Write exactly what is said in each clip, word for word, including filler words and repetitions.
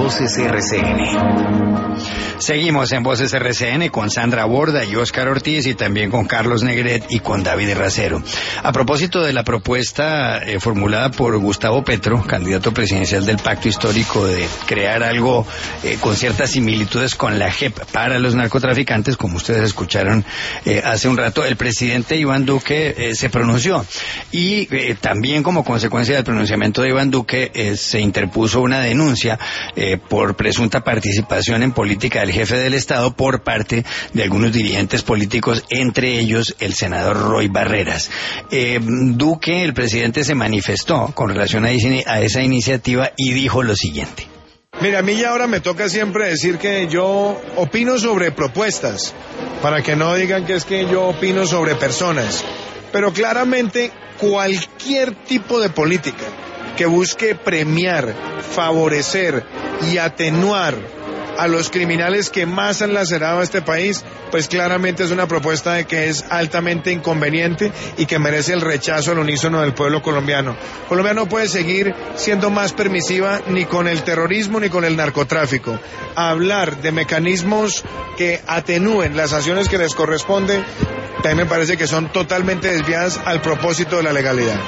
Voces R C N. Seguimos en Voces R C N con Sandra Borda y Óscar Ortiz y también con Carlos Negret y con David Racero. A propósito de la propuesta eh, formulada por Gustavo Petro, candidato presidencial del Pacto Histórico, de crear algo eh, con ciertas similitudes con la J E P para los narcotraficantes, como ustedes escucharon eh, hace un rato, el presidente Iván Duque eh, se pronunció y eh, también como consecuencia del pronunciamiento de Iván Duque eh, se interpuso una denuncia eh, por presunta participación en política del jefe del Estado por parte de algunos dirigentes políticos, entre ellos el senador Roy Barreras. Eh, Duque, el presidente, se manifestó con relación a, a esa iniciativa y dijo lo siguiente. Mira, a mí ya ahora me toca siempre decir que yo opino sobre propuestas, para que no digan que es que yo opino sobre personas. Pero claramente cualquier tipo de política que busque premiar, favorecer y atenuar a los criminales que más han lacerado a este país, pues claramente es una propuesta de que es altamente inconveniente y que merece el rechazo al unísono del pueblo colombiano. Colombia no puede seguir siendo más permisiva ni con el terrorismo ni con el narcotráfico. Hablar de mecanismos que atenúen las acciones que les corresponden, también me parece que son totalmente desviadas al propósito de la legalidad.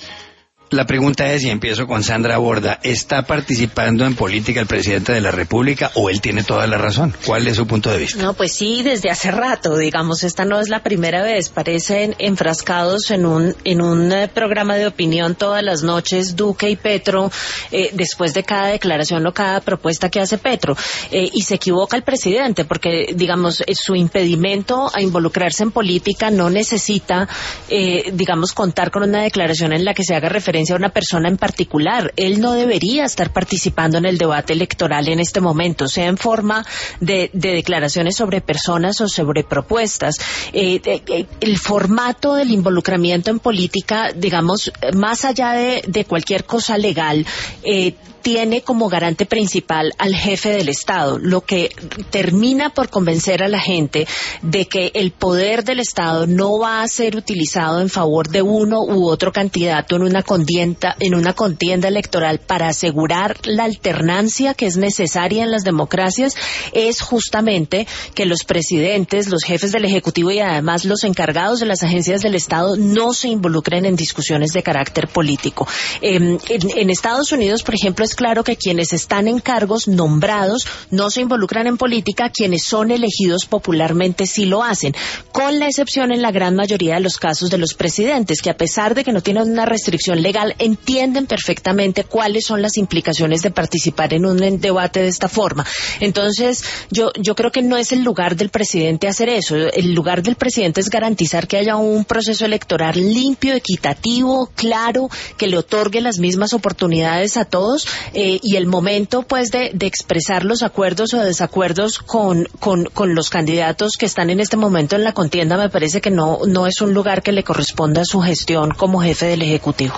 La pregunta es, y empiezo con Sandra Borda, ¿está participando en política el presidente de la República o él tiene toda la razón? ¿Cuál es su punto de vista? No, pues sí, desde hace rato, digamos, esta no es la primera vez. Parecen enfrascados en un en un eh, programa de opinión todas las noches, Duque y Petro, eh, después de cada declaración o cada propuesta que hace Petro. Eh, y se equivoca el presidente, porque, digamos, eh, su impedimento a involucrarse en política no necesita, eh, digamos, contar con una declaración en la que se haga referencia a una persona en particular. Él no debería estar participando en el debate electoral en este momento, sea en forma de, de declaraciones sobre personas o sobre propuestas. Eh, eh, el formato del involucramiento en política, digamos, más allá de, de cualquier cosa legal, eh, tiene como garante principal al jefe del Estado, lo que termina por convencer a la gente de que el poder del Estado no va a ser utilizado en favor de uno u otro candidato en una contienda, en una contienda electoral para asegurar la alternancia que es necesaria en las democracias, es justamente que los presidentes, los jefes del Ejecutivo y además los encargados de las agencias del Estado no se involucren en discusiones de carácter político. Eh, en, en Estados Unidos, por ejemplo, es claro que quienes están en cargos nombrados no se involucran en política, quienes son elegidos popularmente sí lo hacen, con la excepción en la gran mayoría de los casos de los presidentes, que a pesar de que no tienen una restricción legal, entienden perfectamente cuáles son las implicaciones de participar en un debate de esta forma. Entonces, yo, yo creo que no es el lugar del presidente hacer eso. El lugar del presidente es garantizar que haya un proceso electoral limpio, equitativo, claro, que le otorgue las mismas oportunidades a todos. Eh, y el momento, pues, de, de expresar los acuerdos o desacuerdos con, con, con los candidatos que están en este momento en la contienda, me parece que no, no es un lugar que le corresponda a su gestión como jefe del Ejecutivo.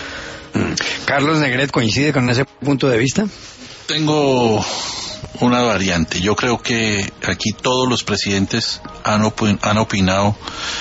Carlos Negret, ¿coincide con ese punto de vista? Tengo una variante. Yo creo que aquí todos los presidentes han, op- han opinado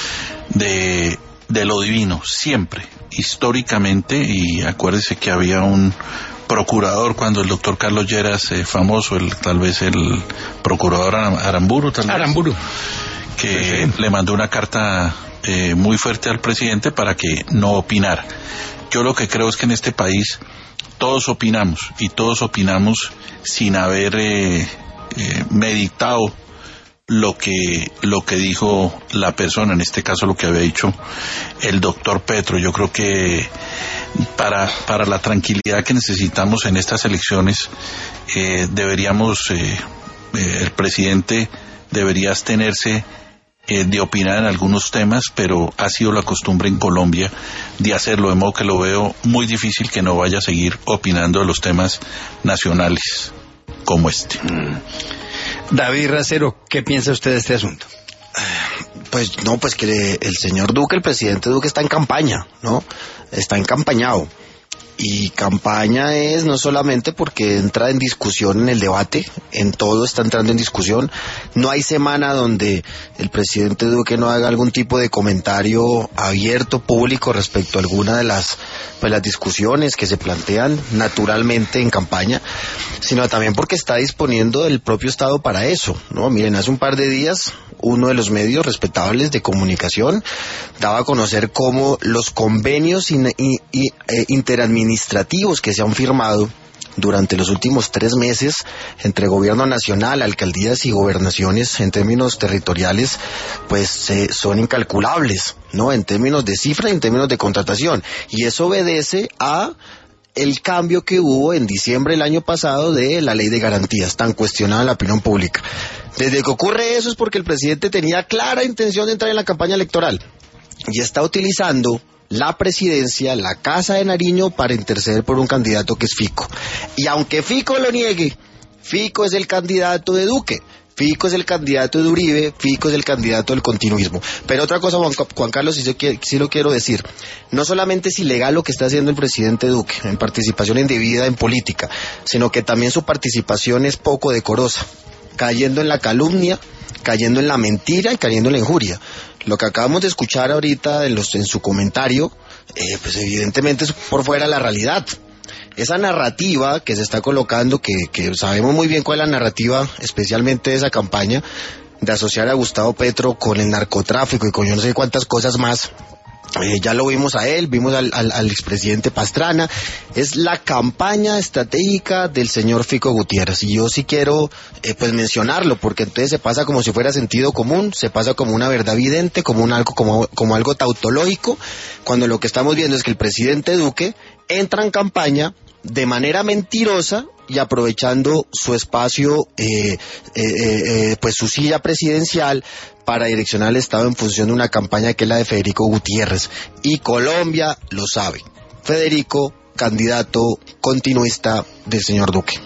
de, de lo divino, siempre, históricamente, y acuérdese que había un procurador cuando el doctor Carlos Lleras, eh, famoso, el, tal vez el procurador Aramburu, tal vez, Aramburu, que sí, sí. le mandó una carta eh, muy fuerte al presidente para que no opinara. Yo lo que creo es que en este país todos opinamos, y todos opinamos sin haber eh, eh, meditado lo que lo que dijo la persona, en este caso lo que había dicho el doctor Petro. Yo creo que para para la tranquilidad que necesitamos en estas elecciones, eh, deberíamos eh, eh, el presidente debería abstenerse eh, de opinar en algunos temas, pero ha sido la costumbre en Colombia de hacerlo, de modo que lo veo muy difícil que no vaya a seguir opinando de los temas nacionales como este. Mm. David Racero, ¿qué piensa usted de este asunto? Pues no, pues que el señor Duque, el presidente Duque está en campaña, ¿no? Está encampañado. Y campaña es no solamente porque entra en discusión en el debate, en todo está entrando en discusión. No hay semana donde el presidente Duque no haga algún tipo de comentario abierto, público, respecto a alguna de las, pues, las discusiones que se plantean naturalmente en campaña, sino también porque está disponiendo el propio Estado para eso, ¿no? Miren, hace un par de días uno de los medios respetables de comunicación daba a conocer cómo los convenios in, in, in, eh, interadministrativos que se han firmado durante los últimos tres meses entre gobierno nacional, alcaldías y gobernaciones en términos territoriales, pues eh, son incalculables, ¿no? En términos de cifra y en términos de contratación. Y eso obedece a el cambio que hubo en diciembre del año pasado de la ley de garantías, tan cuestionada en la opinión pública. Desde que ocurre eso es porque el presidente tenía clara intención de entrar en la campaña electoral y está utilizando la presidencia, la Casa de Nariño, para interceder por un candidato que es Fico. Y aunque Fico lo niegue, Fico es el candidato de Duque, Fico es el candidato de Uribe, Fico es el candidato del continuismo. Pero otra cosa, Juan, Juan Carlos, sí, sí lo quiero decir, no solamente es ilegal lo que está haciendo el presidente Duque en participación indebida en política, sino que también su participación es poco decorosa, cayendo en la calumnia, cayendo en la mentira y cayendo en la injuria. Lo que acabamos de escuchar ahorita en, los, en su comentario, eh, pues evidentemente es por fuera de la realidad. Esa narrativa que se está colocando, que, que sabemos muy bien cuál es la narrativa, especialmente de esa campaña, de asociar a Gustavo Petro con el narcotráfico y con yo no sé cuántas cosas más. Eh, ya lo vimos a él, vimos al, al, al expresidente Pastrana. Es la campaña estratégica del señor Fico Gutiérrez, y yo sí quiero eh, pues mencionarlo, porque entonces se pasa como si fuera sentido común, se pasa como una verdad evidente, como un algo como, como algo tautológico, cuando lo que estamos viendo es que el presidente Duque entra en campaña de manera mentirosa y aprovechando su espacio, eh, eh, eh, pues su silla presidencial, para direccionar al Estado en función de una campaña que es la de Federico Gutiérrez. Y Colombia lo sabe. Federico, candidato continuista del señor Duque.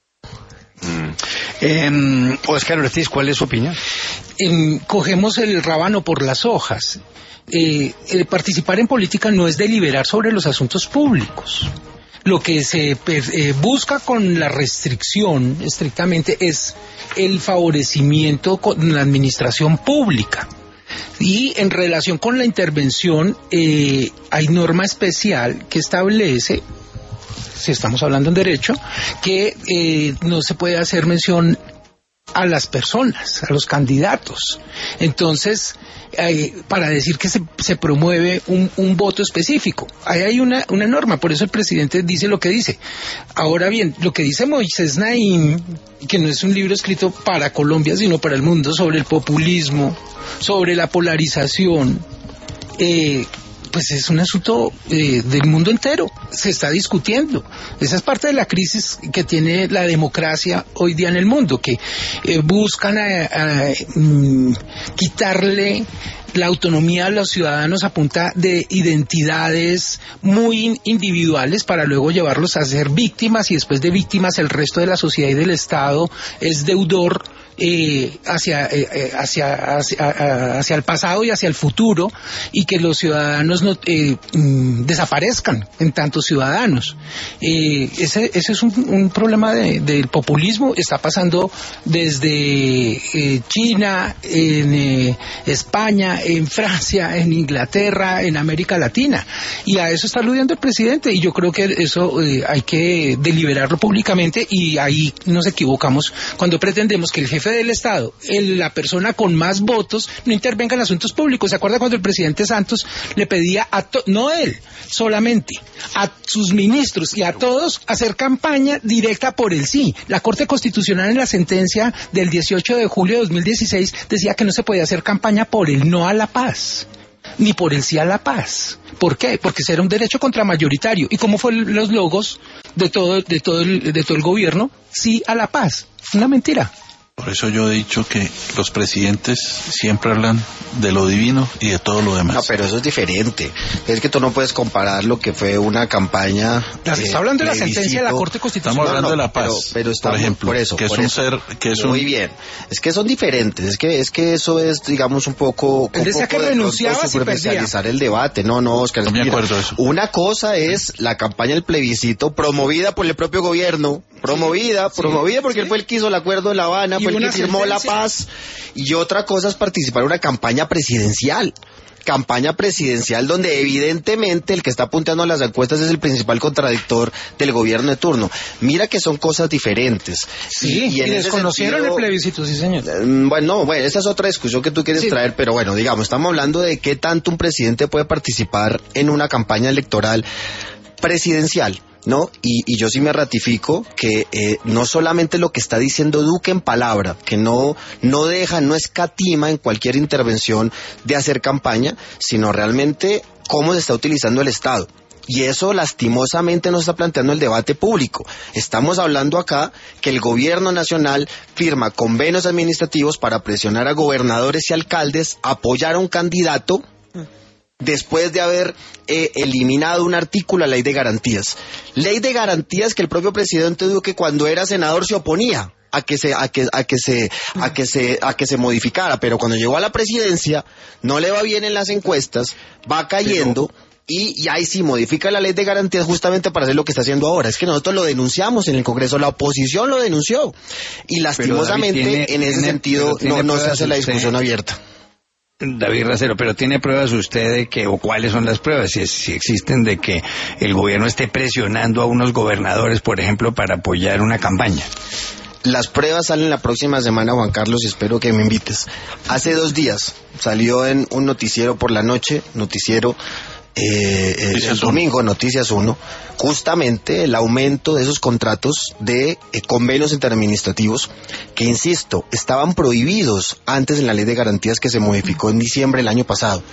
Mm. Eh, Oscar Ortiz, ¿cuál es su opinión? Eh, cogemos el rábano por las hojas. Eh, eh, participar en política no es deliberar sobre los asuntos públicos. Lo que se eh, busca con la restricción estrictamente es el favorecimiento con la administración pública. Y en relación con la intervención, eh, hay norma especial que establece, si estamos hablando en derecho, que eh, no se puede hacer mención a las personas, a los candidatos. Entonces, eh, para decir que se, se promueve un, un voto específico, ahí hay una, una norma, por eso el presidente dice lo que dice. Ahora bien, lo que dice Moisés Naim, que no es un libro escrito para Colombia, sino para el mundo, sobre el populismo, sobre la polarización, eh, pues es un asunto eh, del mundo entero, se está discutiendo. Esa es parte de la crisis que tiene la democracia hoy día en el mundo, que eh, buscan a, a, mm, quitarle la autonomía a los ciudadanos a punta de identidades muy individuales para luego llevarlos a ser víctimas, y después de víctimas el resto de la sociedad y del Estado es deudor Eh, hacia, eh, hacia, hacia, hacia el pasado y hacia el futuro, y que los ciudadanos no eh, mm, desaparezcan en tantos ciudadanos. Eh, ese, ese es un, un problema de, del populismo. Está pasando desde eh, China, en eh, España, en Francia, en Inglaterra, en América Latina, y a eso está aludiendo el presidente, y yo creo que eso eh, hay que deliberarlo públicamente, y ahí nos equivocamos cuando pretendemos que el jefe del Estado, el, la persona con más votos, no intervenga en asuntos públicos. ¿Se acuerda cuando el presidente Santos le pedía a to no él solamente, a sus ministros y a todos hacer campaña directa por el sí? La Corte Constitucional, en la sentencia del dieciocho de julio de dos mil dieciséis, decía que no se podía hacer campaña por el no a la paz, ni por el sí a la paz. ¿Por qué? Porque ese era un derecho contramayoritario. ¿Y cómo fueron los logos de todo, de todo el, de todo el gobierno? Sí a la paz. Una mentira. Por eso yo he dicho que los presidentes siempre hablan de lo divino y de todo lo demás. No, pero eso es diferente. Es que tú no puedes comparar lo que fue una campaña. Ya, se está hablando de la sentencia de la Corte Constitucional. Estamos hablando no, no, de la paz, pero, pero estamos, por ejemplo, por eso, que por es un eso. ser, que es Muy un... bien. Es que son diferentes. Es que es que eso es, digamos, un poco. Él decía un poco que renunciaba si perdía. El debate. No, no, Oscar. No me mira, acuerdo de eso. Una cosa es la campaña del plebiscito promovida por el propio gobierno. Promovida, sí, promovida porque sí. Él fue el que hizo el acuerdo de La Habana, fue el que firmó sentencia. La paz. Y otra cosa es participar en una campaña presidencial. Campaña presidencial donde evidentemente el que está apuntando a las encuestas es el principal contradictor del gobierno de turno. Mira que son cosas diferentes. Sí, y, y, y desconocieron sentido, el plebiscito, sí señor. Bueno, bueno, esa es otra discusión que tú quieres sí. traer, pero bueno, digamos, estamos hablando de qué tanto un presidente puede participar en una campaña electoral presidencial. ¿No? Y, y yo sí me ratifico que eh, no solamente lo que está diciendo Duque en palabra, que no, no deja, no escatima en cualquier intervención de hacer campaña, sino realmente cómo se está utilizando el Estado. Y eso lastimosamente no está planteando el debate público. Estamos hablando acá que el gobierno nacional firma convenios administrativos para presionar a gobernadores y alcaldes a apoyar a un candidato después de haber eh, eliminado un artículo a la ley de garantías. Ley de garantías que el propio presidente Duque cuando era senador se oponía a que se a que a que se a que se a que se modificara, pero cuando llegó a la presidencia no le va bien en las encuestas, va cayendo pero... y, y ahí sí modifica la ley de garantías justamente para hacer lo que está haciendo ahora. Es que nosotros lo denunciamos en el Congreso, la oposición lo denunció y lastimosamente David, tiene, en ese tiene, sentido no, no se hace la discusión usted. abierta. David Racero, pero ¿tiene pruebas usted de que, o cuáles son las pruebas, si, si existen, de que el gobierno esté presionando a unos gobernadores, por ejemplo, para apoyar una campaña? Las pruebas salen la próxima semana, Juan Carlos, y espero que me invites. Hace dos días salió en un noticiero por la noche, noticiero eh, eh, el domingo, Noticias uno, justamente el aumento de esos contratos de eh, convenios interadministrativos que, insisto, estaban prohibidos antes en la ley de garantías que se modificó en diciembre del año pasado.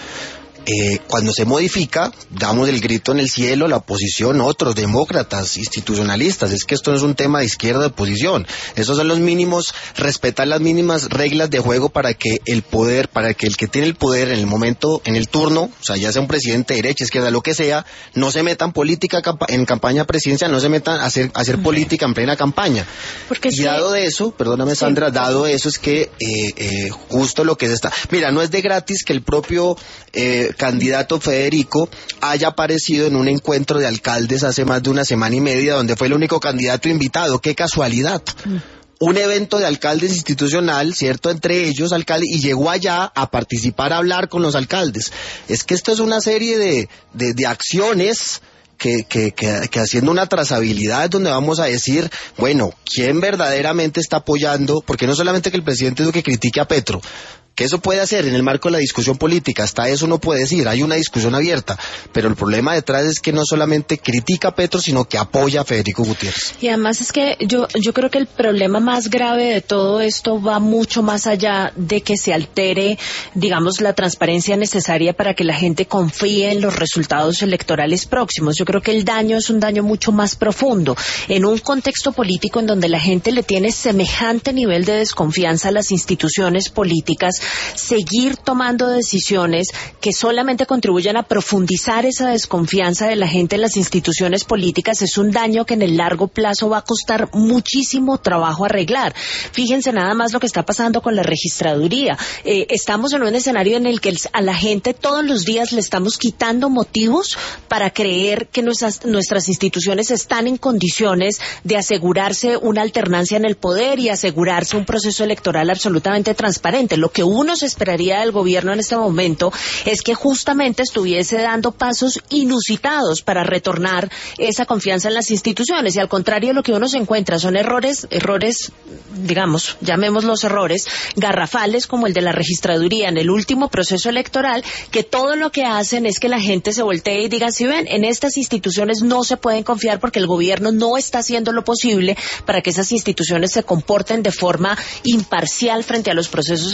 Eh, cuando se modifica, damos el grito en el cielo, la oposición, otros demócratas, institucionalistas. Es que esto no es un tema de izquierda o de oposición. Esos son los mínimos, respetar las mínimas reglas de juego para que el poder, para que el que tiene el poder en el momento, en el turno, o sea, ya sea un presidente de derecha, izquierda, lo que sea, no se metan política en campaña presidencial, no se metan a hacer, a hacer okay. política en plena campaña. Porque y sí. dado de eso, perdóname Sandra, sí. dado eso es que eh, eh, justo lo que se está... Mira, no es de gratis que el propio... Eh, candidato Federico haya aparecido en un encuentro de alcaldes hace más de una semana y media donde fue el único candidato invitado. ¡Qué casualidad! Mm. Un evento de alcaldes institucional, ¿cierto? Entre ellos, alcaldes, y llegó allá a participar, a hablar con los alcaldes. Es que esto es una serie de, de, de acciones que, que, que, que haciendo una trazabilidad donde vamos a decir, bueno, ¿quién verdaderamente está apoyando? Porque no solamente que el presidente Duque critique a Petro, que eso puede hacer en el marco de la discusión política, hasta eso no puede decir, hay una discusión abierta, pero el problema detrás es que no solamente critica a Petro, sino que apoya a Federico Gutiérrez. Y además es que yo, yo creo que el problema más grave de todo esto va mucho más allá de que se altere, digamos, la transparencia necesaria para que la gente confíe en los resultados electorales próximos. Yo creo que el daño es un daño mucho más profundo. En un contexto político en donde la gente le tiene semejante nivel de desconfianza a las instituciones políticas, seguir tomando decisiones que solamente contribuyan a profundizar esa desconfianza de la gente en las instituciones políticas es un daño que en el largo plazo va a costar muchísimo trabajo arreglar. Fíjense nada más lo que está pasando con la registraduría. Eh, estamos en un escenario en el que a la gente todos los días le estamos quitando motivos para creer que nuestras, nuestras instituciones están en condiciones de asegurarse una alternancia en el poder y asegurarse un proceso electoral absolutamente transparente. Lo que uno se esperaría del gobierno en este momento es que justamente estuviese dando pasos inusitados para retornar esa confianza en las instituciones, y al contrario lo que uno se encuentra son errores, errores, digamos, llamémoslos errores, garrafales como el de la registraduría en el último proceso electoral, que todo lo que hacen es que la gente se voltee y diga, si ven, en estas instituciones no se pueden confiar porque el gobierno no está haciendo lo posible para que esas instituciones se comporten de forma imparcial frente a los procesos electorales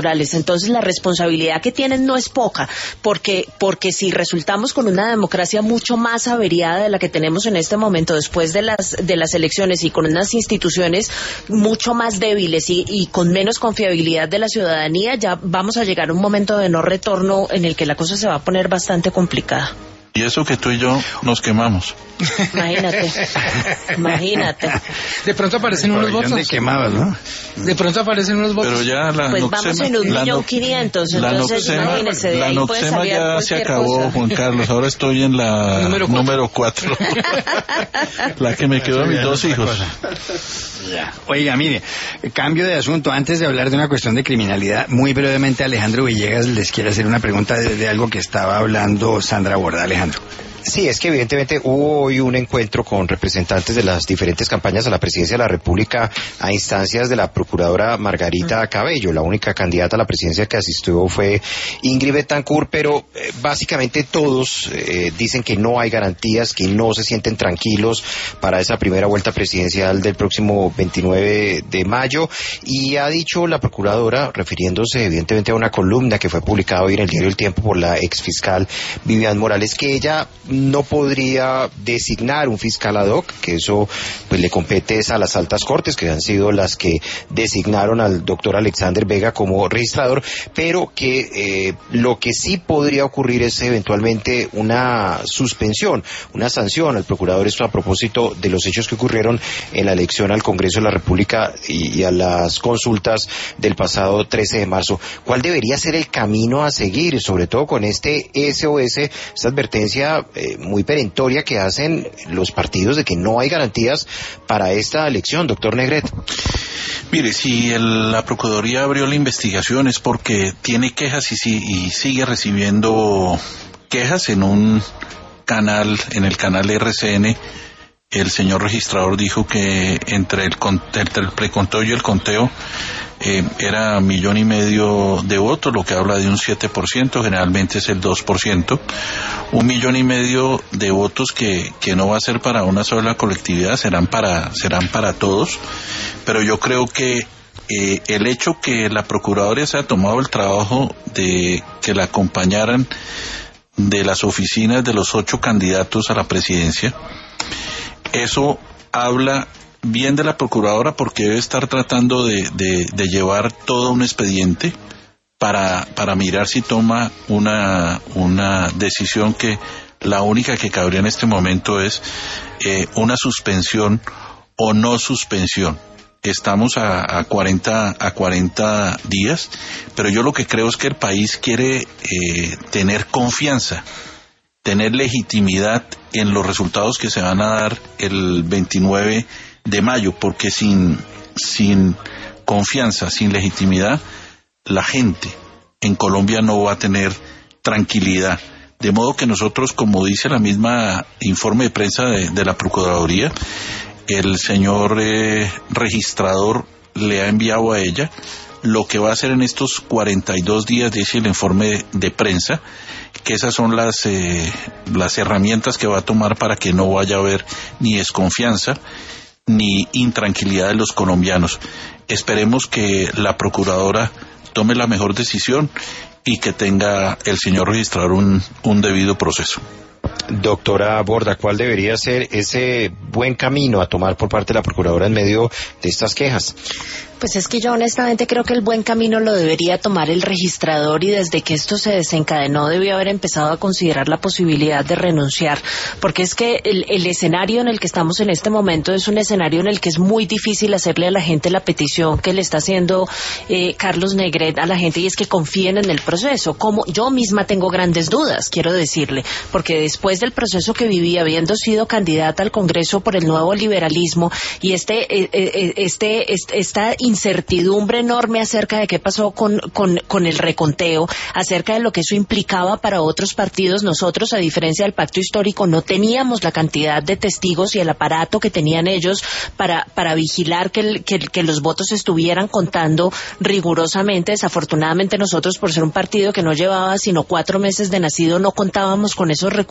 electorales. Entonces la responsabilidad que tienen no es poca, porque, porque si resultamos con una democracia mucho más averiada de la que tenemos en este momento después de las, de las elecciones y con unas instituciones mucho más débiles y, y con menos confiabilidad de la ciudadanía, ya vamos a llegar a un momento de no retorno en el que la cosa se va a poner bastante complicada. Y eso que tú y yo nos quemamos. Imagínate, imagínate. De pronto aparecen unos votos. De quemados, ¿no? De pronto aparecen unos votos. Pero ya la pues Noxema, vamos en un la millón no, quinientos, la entonces Noxema, imagínese, de la ahí puede Noxema salir ya se acabó, cosa. Juan Carlos, ahora estoy en la número cuatro. La que me quedó a mis dos hijos. Ya. Oiga, mire, cambio de asunto. Antes de hablar de una cuestión de criminalidad, muy brevemente Alejandro Villegas les quiere hacer una pregunta de, de algo que estaba hablando Sandra Borda. Alejandro. Sí, es que evidentemente hubo hoy un encuentro con representantes de las diferentes campañas a la presidencia de la República a instancias de la procuradora Margarita Cabello. La única candidata a la presidencia que asistió fue Ingrid Betancourt, pero eh, básicamente todos eh, dicen que no hay garantías, que no se sienten tranquilos para esa primera vuelta presidencial del próximo veintinueve de mayo. Y ha dicho la procuradora, refiriéndose evidentemente a una columna que fue publicada hoy en el diario El Tiempo por la exfiscal Vivian Morales, que ella no podría designar un fiscal ad hoc, que eso pues le compete a las altas cortes, que han sido las que designaron al doctor Alexander Vega como registrador, pero que eh, lo que sí podría ocurrir es eventualmente una suspensión, una sanción al procurador, esto a propósito de los hechos que ocurrieron en la elección al Congreso de la República y, y a las consultas del pasado trece de marzo. ¿Cuál debería ser el camino a seguir, sobre todo con este S O S, esta advertencia eh, muy perentoria que hacen los partidos de que no hay garantías para esta elección, doctor Negret? Mire, si el, la Procuraduría abrió la investigación es porque tiene quejas y, si, y sigue recibiendo quejas en un canal, en el canal R C N. El señor registrador dijo que entre el, entre el preconteo y el conteo eh, era millón y medio de votos, lo que habla de un siete por ciento, generalmente es el dos por ciento. Un millón y medio de votos que, que no va a ser para una sola colectividad, serán para, serán para todos. Pero yo creo que eh, el hecho que la Procuraduría se ha tomado el trabajo de que la acompañaran de las oficinas de los ocho candidatos a la presidencia, eso habla bien de la procuradora porque debe estar tratando de, de, de llevar todo un expediente para, para mirar si toma una, una decisión que la única que cabría en este momento es eh, una suspensión o no suspensión. Estamos a, a cuarenta a cuarenta días, pero yo lo que creo es que el país quiere eh, tener confianza, tener legitimidad en los resultados que se van a dar el veintinueve de mayo, porque sin, sin confianza, sin legitimidad, la gente en Colombia no va a tener tranquilidad. De modo que nosotros, como dice la misma informe de prensa de, de la Procuraduría, el señor eh, registrador le ha enviado a ella lo que va a hacer en estos cuarenta y dos días, dice el informe de prensa, que esas son las eh, las herramientas que va a tomar para que no vaya a haber ni desconfianza ni intranquilidad de los colombianos. Esperemos que la procuradora tome la mejor decisión y que tenga el señor registrador un, un debido proceso. Doctora Borda, ¿cuál debería ser ese buen camino a tomar por parte de la procuradora en medio de estas quejas? Pues es que yo honestamente creo que el buen camino lo debería tomar el registrador, y desde que esto se desencadenó debió haber empezado a considerar la posibilidad de renunciar, porque es que el, el escenario en el que estamos en este momento es un escenario en el que es muy difícil hacerle a la gente la petición que le está haciendo eh, Carlos Negret a la gente, y es que confíen en el proceso. Como yo misma tengo grandes dudas, quiero decirle, porque después del proceso que viví, habiendo sido candidata al Congreso por el nuevo liberalismo, y este, eh, eh, este, este esta incertidumbre enorme acerca de qué pasó con, con, con el reconteo, acerca de lo que eso implicaba para otros partidos. Nosotros, a diferencia del pacto histórico, no teníamos la cantidad de testigos y el aparato que tenían ellos para, para vigilar que, el, que, que los votos estuvieran contando rigurosamente. Desafortunadamente nosotros, por ser un partido que no llevaba sino cuatro meses de nacido, no contábamos con esos recursos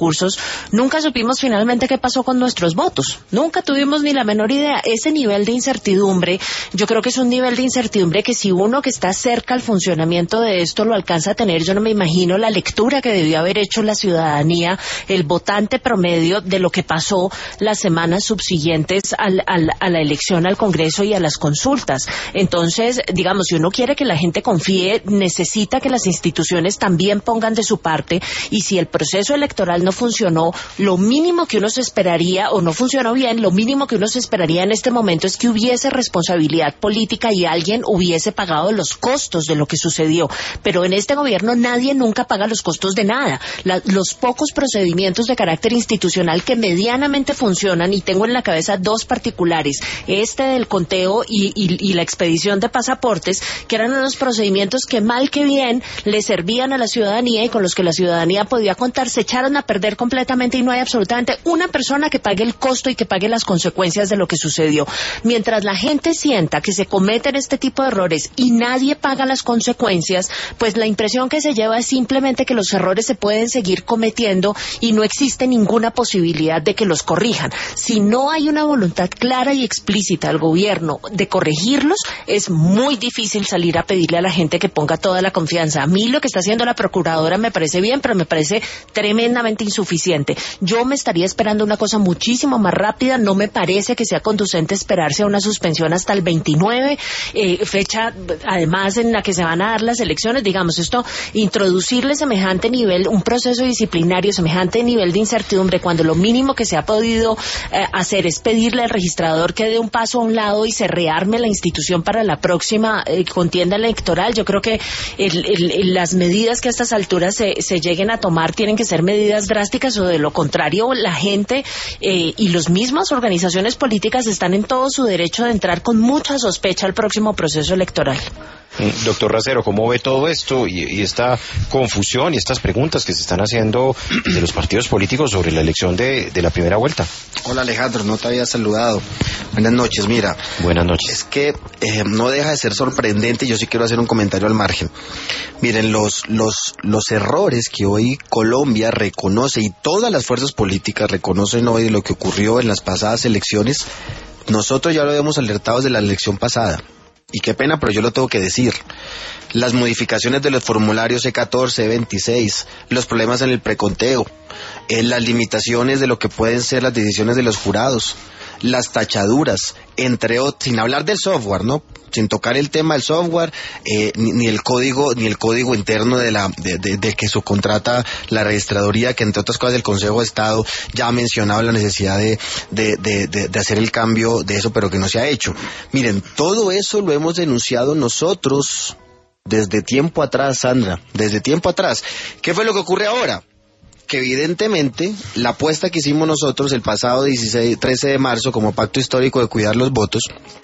discursos, nunca supimos finalmente qué pasó con nuestros votos. Nunca tuvimos ni la menor idea. Ese nivel de incertidumbre, yo creo que es un nivel de incertidumbre que si uno que está cerca al funcionamiento de esto lo alcanza a tener, yo no me imagino la lectura que debió haber hecho la ciudadanía, el votante promedio de lo que pasó las semanas subsiguientes al, al, a la elección al Congreso y a las consultas. Entonces, digamos, si uno quiere que la gente confíe, necesita que las instituciones también pongan de su parte, y si el proceso electoral no funcionó, lo mínimo que uno se esperaría, o no funcionó bien, lo mínimo que uno se esperaría en este momento es que hubiese responsabilidad política y alguien hubiese pagado los costos de lo que sucedió. Pero en este gobierno nadie nunca paga los costos de nada. La, los pocos procedimientos de carácter institucional que medianamente funcionan, y tengo en la cabeza dos particulares, este del conteo y, y, y la expedición de pasaportes, que eran unos procedimientos que mal que bien le servían a la ciudadanía y con los que la ciudadanía podía contar, se echaron a perder completamente y no hay absolutamente una persona que pague el costo y que pague las consecuencias de lo que sucedió. Mientras la gente sienta que se cometen este tipo de errores y nadie paga las consecuencias, pues la impresión que se lleva es simplemente que los errores se pueden seguir cometiendo y no existe ninguna posibilidad de que los corrijan. Si no hay una voluntad clara y explícita del gobierno de corregirlos, es muy difícil salir a pedirle a la gente que ponga toda la confianza. A mí lo que está haciendo la procuradora me parece bien, pero me parece tremendamente insuficiente. Yo me estaría esperando una cosa muchísimo más rápida. No me parece que sea conducente esperarse a una suspensión hasta el veintinueve, eh, fecha además en la que se van a dar las elecciones. Digamos, esto, introducirle semejante nivel, un proceso disciplinario, semejante nivel de incertidumbre, cuando lo mínimo que se ha podido eh, hacer es pedirle al registrador que dé un paso a un lado y se rearme la institución para la próxima eh, contienda electoral. Yo creo que el, el, el, las medidas que a estas alturas se, se lleguen a tomar tienen que ser medidas drásticas, o de lo contrario la gente eh, y las mismas organizaciones políticas están en todo su derecho de entrar con mucha sospecha al próximo proceso electoral. Doctor Racero, ¿cómo ve todo esto y, y esta confusión y estas preguntas que se están haciendo de los partidos políticos sobre la elección de, de la primera vuelta? Hola Alejandro, no te había saludado. Buenas noches, mira. Buenas noches. Es que eh, no deja de ser sorprendente, yo sí quiero hacer un comentario al margen. Miren, los, los, los errores que hoy Colombia reconoce y todas las fuerzas políticas reconocen hoy de lo que ocurrió en las pasadas elecciones, nosotros ya lo habíamos alertado desde la elección pasada. Y qué pena, pero yo lo tengo que decir. Las modificaciones de los formularios C catorce, C veintiséis, los problemas en el preconteo, eh, las limitaciones de lo que pueden ser las decisiones de los jurados, las tachaduras, entre otros, sin hablar del software, ¿no? Sin tocar el tema del software, eh, ni, ni el código, ni el código interno de la, de, de, de que subcontrata la registraduría, que entre otras cosas el Consejo de Estado ya ha mencionado la necesidad de, de, de, de, de hacer el cambio de eso, pero que no se ha hecho. Miren, todo eso lo hemos denunciado nosotros desde tiempo atrás, Sandra, desde tiempo atrás. ¿Qué fue lo que ocurre ahora? Que evidentemente la apuesta que hicimos nosotros el pasado dieciséis, trece de marzo como pacto histórico de cuidar los votos,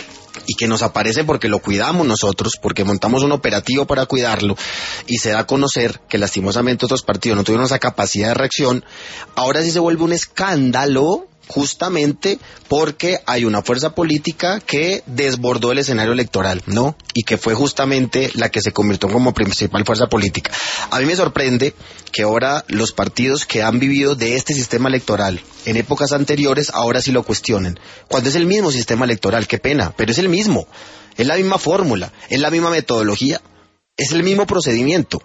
y que nos aparece porque lo cuidamos nosotros, porque montamos un operativo para cuidarlo, y se da a conocer que lastimosamente otros partidos no tuvieron esa capacidad de reacción, ahora sí se vuelve un escándalo, justamente porque hay una fuerza política que desbordó el escenario electoral, ¿no? Y que fue justamente la que se convirtió como principal fuerza política. A mí me sorprende que ahora los partidos que han vivido de este sistema electoral en épocas anteriores ahora sí lo cuestionen, cuando es el mismo sistema electoral. Qué pena, pero es el mismo, es la misma fórmula, es la misma metodología, es el mismo procedimiento.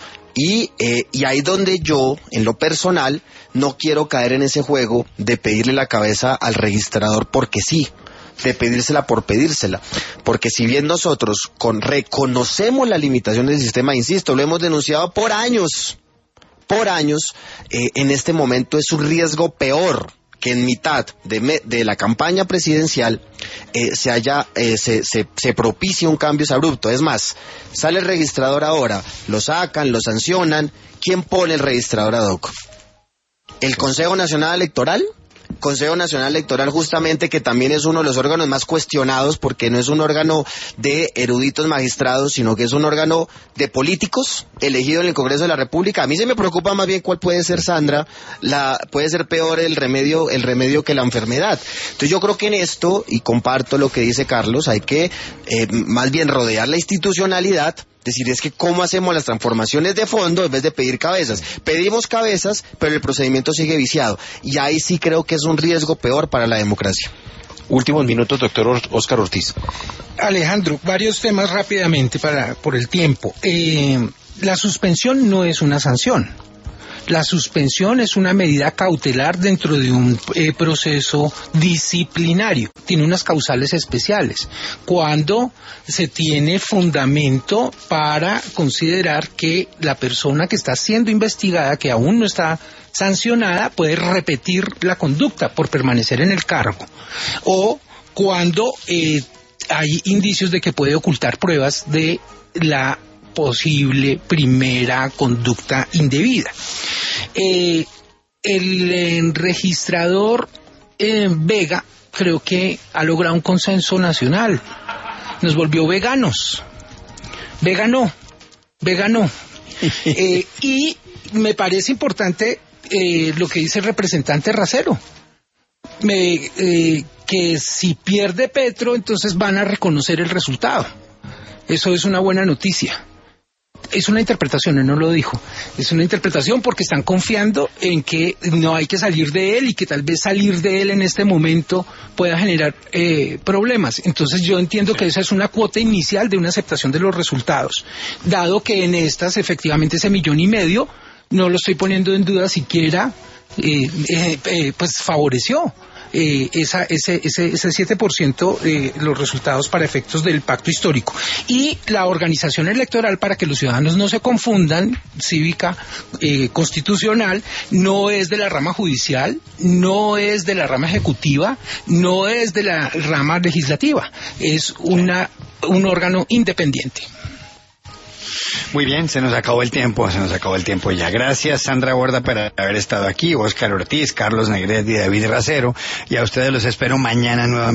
Y, eh, y ahí donde yo, en lo personal, no quiero caer en ese juego de pedirle la cabeza al registrador porque sí, de pedírsela por pedírsela. Porque si bien nosotros con, reconocemos las limitaciones del sistema, insisto, lo hemos denunciado por años, por años, eh, en este momento es un riesgo peor que en mitad de, me, de la campaña presidencial eh, se haya eh, se, se, se propicie un cambio abrupto. Es más, sale el registrador ahora, lo sacan, lo sancionan. ¿Quién pone el registrador ad hoc? ¿El Consejo Nacional Electoral? Consejo Nacional Electoral, justamente, que también es uno de los órganos más cuestionados, porque no es un órgano de eruditos magistrados, sino que es un órgano de políticos elegido en el Congreso de la República. A mí se me preocupa más bien cuál puede ser, Sandra, la puede ser peor el remedio, el remedio que la enfermedad. Entonces yo creo que en esto, y comparto lo que dice Carlos, hay que eh, más bien rodear la institucionalidad decir, es que cómo hacemos las transformaciones de fondo en vez de pedir cabezas. Pedimos cabezas, pero el procedimiento sigue viciado. Y ahí sí creo que es un riesgo peor para la democracia. Últimos minutos, doctor Óscar Ortiz. Alejandro, varios temas rápidamente para por el tiempo. Eh, la suspensión no es una sanción. La suspensión es una medida cautelar dentro de un eh, proceso disciplinario. Tiene unas causales especiales. Cuando se tiene fundamento para considerar que la persona que está siendo investigada, que aún no está sancionada, puede repetir la conducta por permanecer en el cargo. O cuando eh, hay indicios de que puede ocultar pruebas de la posible primera conducta indebida. Eh, el eh, registrador eh, Vega creo que ha logrado un consenso nacional. Nos volvió veganos. Vegano. Vegano. Eh, y me parece importante eh, lo que dice el representante Racero. Me, eh, que si pierde Petro, entonces van a reconocer el resultado. Eso es una buena noticia. Es una interpretación, él no lo dijo. Es una interpretación porque están confiando en que no hay que salir de él y que tal vez salir de él en este momento pueda generar eh, problemas. Entonces yo entiendo que esa es una cuota inicial de una aceptación de los resultados. Dado que en estas efectivamente ese millón y medio, no lo estoy poniendo en duda siquiera, eh, eh, eh, pues favoreció. Eh, esa, ese, ese, ese siete por ciento eh, los resultados para efectos del pacto histórico. Y la organización electoral, para que los ciudadanos no se confundan, cívica, eh, constitucional, no es de la rama judicial, no es de la rama ejecutiva, no es de la rama legislativa, es una, un órgano independiente. Muy bien, se nos acabó el tiempo, se nos acabó el tiempo ya. Gracias, Sandra Borda, por haber estado aquí, Óscar Ortiz, Carlos Negret y David Racero. Y a ustedes los espero mañana nuevamente.